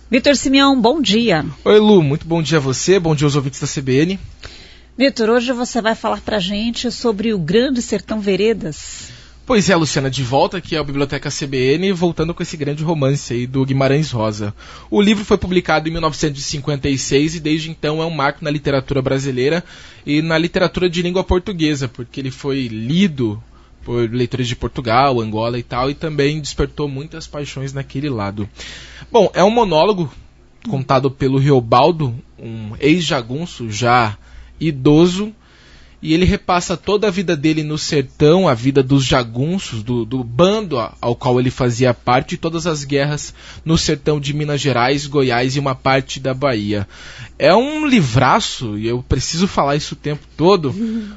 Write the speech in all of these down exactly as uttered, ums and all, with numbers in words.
Vitor Simeão, bom dia. Oi, Lu, muito bom dia a você, bom dia aos ouvintes da C B N. Vitor, hoje você vai falar pra gente sobre o Grande Sertão Veredas. Pois é, Luciana, de volta aqui à Biblioteca C B N, voltando com esse grande romance aí do Guimarães Rosa. O livro foi publicado em mil novecentos e cinquenta e seis e desde então é um marco na literatura brasileira e na literatura de língua portuguesa, porque ele foi lido por leitores de Portugal, Angola e tal, e também despertou muitas paixões naquele lado. Bom, é um monólogo contado pelo Riobaldo, um ex-jagunço já idoso, e ele repassa toda a vida dele no sertão, a vida dos jagunços, do, do bando ao qual ele fazia parte, e todas as guerras no sertão de Minas Gerais, Goiás e uma parte da Bahia. É um livraço, e eu preciso falar isso o tempo todo,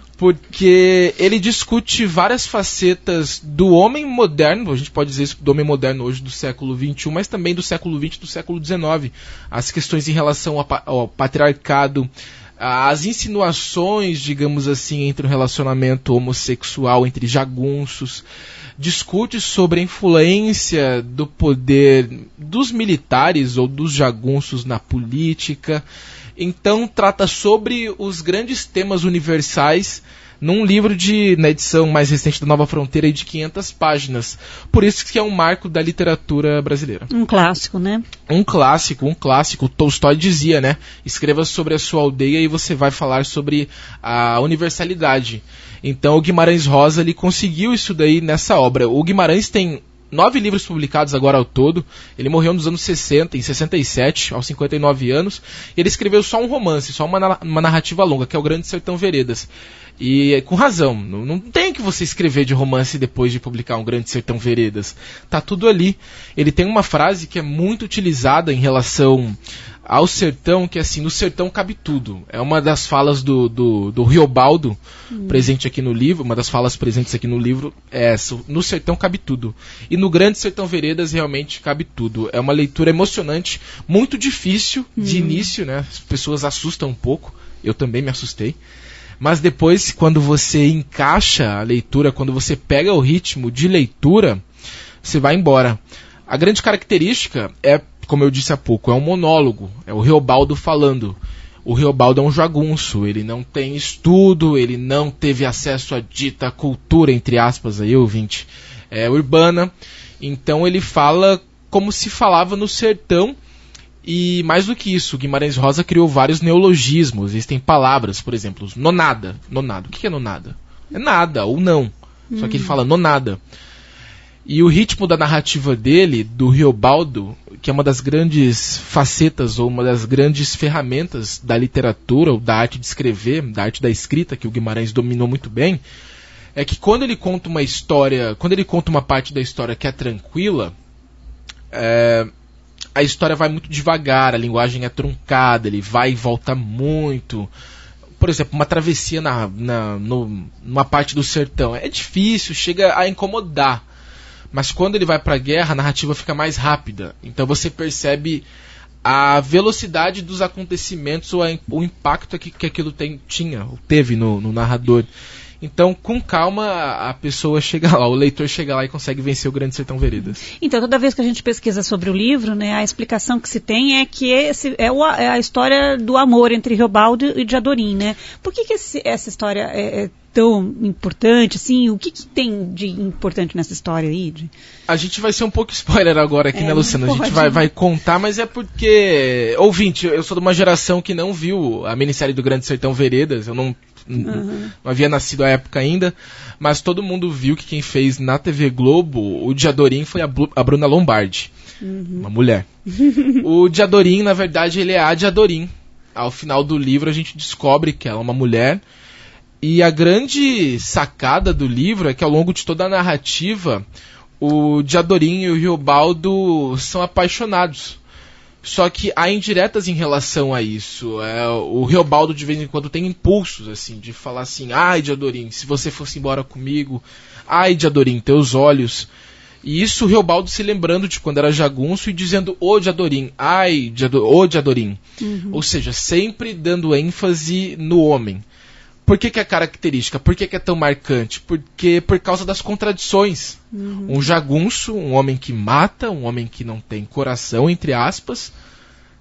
porque ele discute várias facetas do homem moderno, a gente pode dizer isso do homem moderno hoje do século vinte e um, mas também do século vinte e do século dezenove. As questões em relação ao, ao patriarcado, as insinuações, digamos assim, entre um relacionamento homossexual entre jagunços, discute sobre a influência do poder dos militares ou dos jagunços na política. Então trata sobre os grandes temas universais num livro de, na edição mais recente da Nova Fronteira, de quinhentas páginas. Por isso que é um marco da literatura brasileira. Um clássico, né? Um clássico, um clássico. Tolstói dizia, né? Escreva sobre a sua aldeia e você vai falar sobre a universalidade. Então o Guimarães Rosa, ele conseguiu isso daí nessa obra. O Guimarães tem nove livros publicados agora ao todo. Ele morreu nos anos sessenta, em sessenta e sete, aos cinquenta e nove anos. E ele escreveu só um romance, só uma, uma narrativa longa, que é o Grande Sertão Veredas. E com razão, não, não tem que você escrever de romance depois de publicar um Grande Sertão Veredas. Tá tudo ali. Ele tem uma frase que é muito utilizada em relação ao sertão, que é assim: no sertão cabe tudo. É uma das falas do, do, do Riobaldo, hum. presente aqui no livro, uma das falas presentes aqui no livro é essa: no sertão cabe tudo. E no Grande Sertão Veredas realmente cabe tudo. É uma leitura emocionante, muito difícil de hum. início, né? As pessoas assustam um pouco, eu também me assustei. Mas depois, quando você encaixa a leitura, quando você pega o ritmo de leitura, você vai embora. A grande característica é, como eu disse há pouco, é um monólogo, é o Riobaldo falando. O Riobaldo é um jagunço, ele não tem estudo, ele não teve acesso à dita cultura, entre aspas, aí, ouvinte, é, urbana. Então ele fala como se falava no sertão. E mais do que isso, Guimarães Rosa criou vários neologismos. Existem palavras, por exemplo, nonada. Nonada. O que é nonada? É nada, ou não. Hum. Só que ele fala nonada. E o ritmo da narrativa dele, do Riobaldo, que é uma das grandes facetas, ou uma das grandes ferramentas da literatura, ou da arte de escrever, da arte da escrita, que o Guimarães dominou muito bem, é que quando ele conta uma história, quando ele conta uma parte da história que é tranquila, é... a história vai muito devagar, a linguagem é truncada, ele vai e volta muito. Por exemplo, uma travessia na, na, no, numa parte do sertão. É difícil, chega a incomodar. Mas quando ele vai para a guerra, a narrativa fica mais rápida. Então você percebe a velocidade dos acontecimentos ou a, o impacto que, que aquilo tem, tinha, ou teve no, no narrador. Então, com calma, a pessoa chega lá, o leitor chega lá e consegue vencer o Grande Sertão Veredas. Então, toda vez que a gente pesquisa sobre o livro, né, a explicação que se tem é que esse é, o, é a história do amor entre Riobaldo e Diadorim, né? Por que, que esse, essa história é, é tão importante, assim? O que, que tem de importante nessa história aí? De... A gente vai ser um pouco spoiler agora aqui, é, né, Luciana? A gente vai, vai contar, mas é porque... Ouvinte, eu sou de uma geração que não viu a minissérie do Grande Sertão Veredas, eu não... Uhum. Não havia nascido à época ainda, mas todo mundo viu que quem fez na T V Globo o Diadorim foi a, Blu, a Bruna Lombardi, uhum. uma mulher. O Diadorim, na verdade, ele é a Diadorim. Ao final do livro a gente descobre que ela é uma mulher, e a grande sacada do livro é que ao longo de toda a narrativa o Diadorim e o Riobaldo são apaixonados. Só que há indiretas em relação a isso. É, o Riobaldo de vez em quando tem impulsos, assim, de falar assim: ai, Diadorim, se você fosse embora comigo, ai, Diadorim, teus olhos. E isso o Riobaldo se lembrando de quando era jagunço e dizendo: ô Diadorim, ai, Diado, ô Diadorim. Uhum. Ou seja, sempre dando ênfase no homem. Por que que é característica? Por que que é tão marcante? Porque por causa das contradições. Uhum. Um jagunço, um homem que mata, um homem que não tem coração, entre aspas,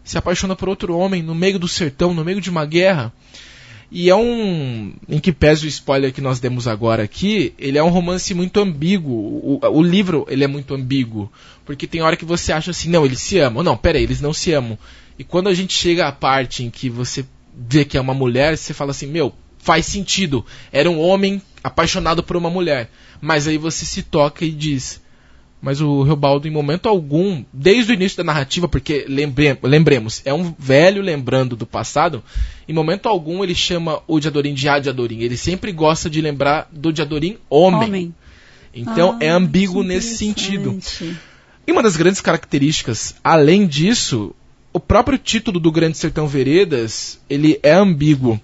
se apaixona por outro homem no meio do sertão, no meio de uma guerra. E é um, em que pese o spoiler que nós demos agora aqui, ele é um romance muito ambíguo. O, o livro ele é muito ambíguo, porque tem hora que você acha assim, não, eles se amam. Não, peraí, eles não se amam. E quando a gente chega à parte em que você vê que é uma mulher, você fala assim, meu, faz sentido. Era um homem apaixonado por uma mulher. Mas aí você se toca e diz... Mas o Reobaldo, em momento algum, desde o início da narrativa, porque lembre, lembremos, é um velho lembrando do passado, em momento algum ele chama o Diadorim de Adiadorim. Ele sempre gosta de lembrar do Diadorim homem. homem. Então ah, é ambíguo nesse sentido. E uma das grandes características, além disso, o próprio título do Grande Sertão Veredas, ele é ambíguo.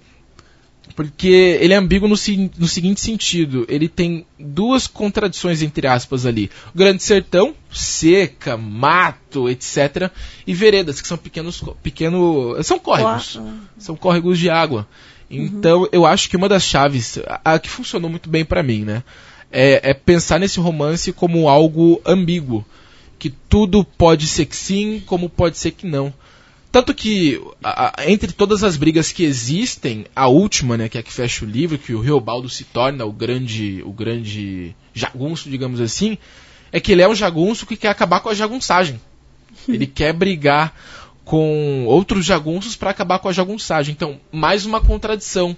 Porque ele é ambíguo no, no seguinte sentido, ele tem duas contradições entre aspas ali. O Grande Sertão, seca, mato, etcétera. E veredas, que são pequenos, pequeno, são córregos, Uau. são córregos de água. Então uhum. eu acho que uma das chaves, a, a que funcionou muito bem pra mim, né, é, é pensar nesse romance como algo ambíguo. Que tudo pode ser que sim, como pode ser que não. Tanto que, a, a, entre todas as brigas que existem, a última, né, que é a que fecha o livro, que o Reobaldo se torna o grande, o grande jagunço, digamos assim, é que ele é um jagunço que quer acabar com a jagunçagem. Ele quer brigar com outros jagunços para acabar com a jagunçagem. Então, mais uma contradição.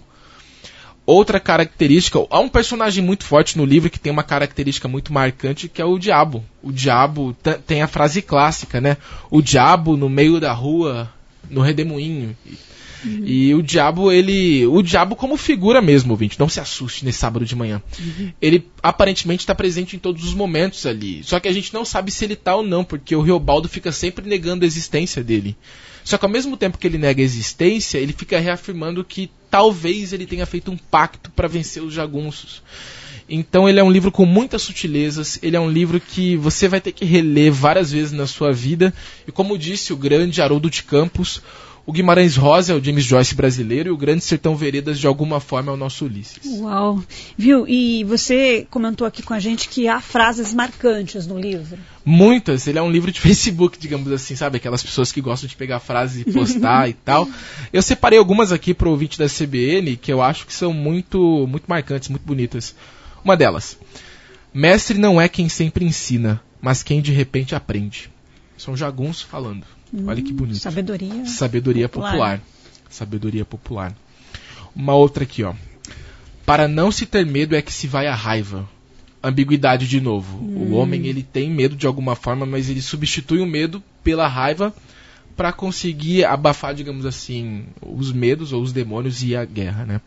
Outra característica, há um personagem muito forte no livro que tem uma característica muito marcante, que é o diabo. O diabo t- tem a frase clássica, né? O diabo no meio da rua, no redemoinho. Uhum. E o diabo, ele... O diabo como figura mesmo, ouvinte, não se assuste nesse sábado de manhã. Uhum. Ele aparentemente está presente em todos os momentos ali. Só que a gente não sabe se ele está ou não, porque o Reobaldo fica sempre negando a existência dele. Só que ao mesmo tempo que ele nega a existência, ele fica reafirmando que talvez ele tenha feito um pacto para vencer os jagunços. Então ele é um livro com muitas sutilezas, ele é um livro que você vai ter que reler várias vezes na sua vida. E como disse o grande Haroldo de Campos, o Guimarães Rosa é o James Joyce brasileiro e o Grande Sertão Veredas, de alguma forma, é o nosso Ulisses. Uau! Viu? E você comentou aqui com a gente que há frases marcantes no livro. Muitas. Ele é um livro de Facebook, digamos assim, sabe? Aquelas pessoas que gostam de pegar frases e postar e tal. Eu separei algumas aqui para o ouvinte da C B N que eu acho que são muito, muito marcantes, muito bonitas. Uma delas. Mestre não é quem sempre ensina, mas quem de repente aprende. São jagunços falando. Hum, Olha que bonito. Sabedoria. Sabedoria popular. popular. Sabedoria popular. Uma outra aqui, ó. Para não se ter medo é que se vai a raiva. Ambiguidade de novo. Hum. O homem, ele tem medo de alguma forma, mas ele substitui o medo pela raiva para conseguir abafar, digamos assim, os medos ou os demônios e a guerra, né?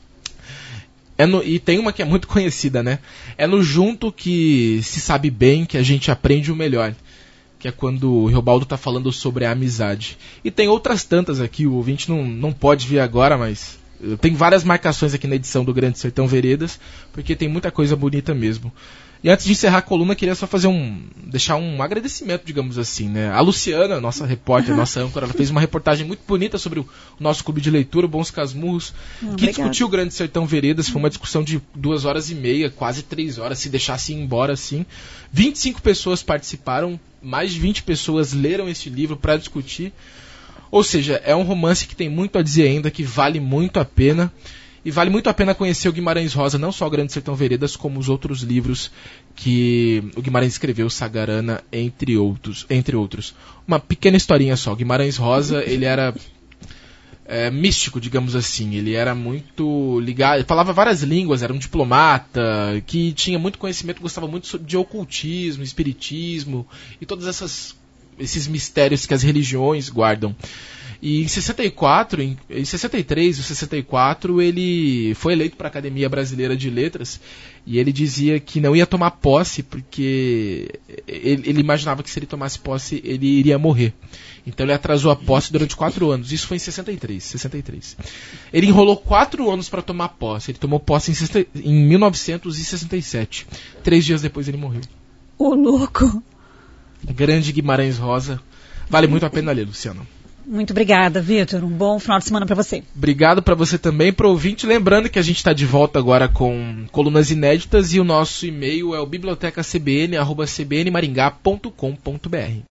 É no, e tem uma que é muito conhecida, né? É no junto que se sabe bem que a gente aprende o melhor. Que é quando o Reobaldo está falando sobre a amizade. E tem outras tantas aqui, o ouvinte não, não pode ver agora, mas tem várias marcações aqui na edição do Grande Sertão Veredas, porque tem muita coisa bonita mesmo. E antes de encerrar a coluna, queria só fazer um, deixar um agradecimento, digamos assim, né? A Luciana, nossa repórter, nossa âncora, ela fez uma reportagem muito bonita sobre o nosso clube de leitura, o Bons Casmurros, hum, que discutiu o Grande Sertão Veredas. Foi uma discussão de duas horas e meia, quase três horas, se deixasse ir embora assim. vinte e cinco pessoas participaram, mais de vinte pessoas leram esse livro para discutir. Ou seja, é um romance que tem muito a dizer ainda, que vale muito a pena. E vale muito a pena conhecer o Guimarães Rosa, não só o Grande Sertão Veredas, como os outros livros que o Guimarães escreveu, Sagarana, entre outros. Entre outros. Uma pequena historinha só. O Guimarães Rosa, ele era é, místico, digamos assim. Ele era muito ligado, ele falava várias línguas, era um diplomata, que tinha muito conhecimento, gostava muito de ocultismo, espiritismo e todos essas, esses mistérios que as religiões guardam. E em sessenta e quatro, em, em sessenta e três ou sessenta e quatro, ele foi eleito para a Academia Brasileira de Letras e ele dizia que não ia tomar posse porque ele, ele imaginava que se ele tomasse posse ele iria morrer. Então ele atrasou a posse durante quatro anos. Isso foi em sessenta e três, sessenta e três. Ele enrolou quatro anos para tomar posse. Ele tomou posse em, em mil novecentos e sessenta e sete. Três dias depois ele morreu. Ô, louco! Grande Guimarães Rosa. Vale muito a pena ler, Luciano. Muito obrigada, Vitor. Um bom final de semana para você. Obrigado para você também, para o ouvinte. Lembrando que a gente está de volta agora com colunas inéditas e o nosso e-mail é o biblioteca c b n arroba c b n maringá ponto com ponto b r.